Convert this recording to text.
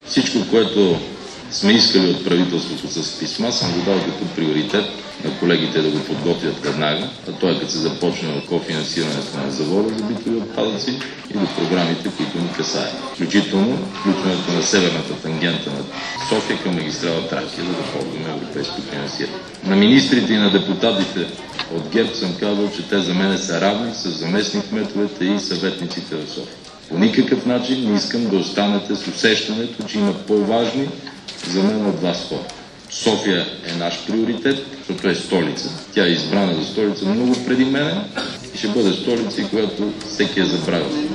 Всичко, което сме искали от правителството с писма, съм го дал като приоритет на колегите да го подготвят веднага, а то е като се започне от кофинансирането на завода за битови отпадъци и до програмите, които ни касаят. Включително включването на северната тангента на София към магистрала Тракия, за да ползваме европейско финансиране. На министрите и на депутатите от ГЕРБ съм казал, че те за мен са равни с заместник-кметовете и съветниците в София. По никакъв начин не искам да останете с усещането, че има по-важни за мен от вас хора. София е наш приоритет, защото е столица. Тя е избрана за столица много преди мене и ще бъде столица, която всеки е забравил.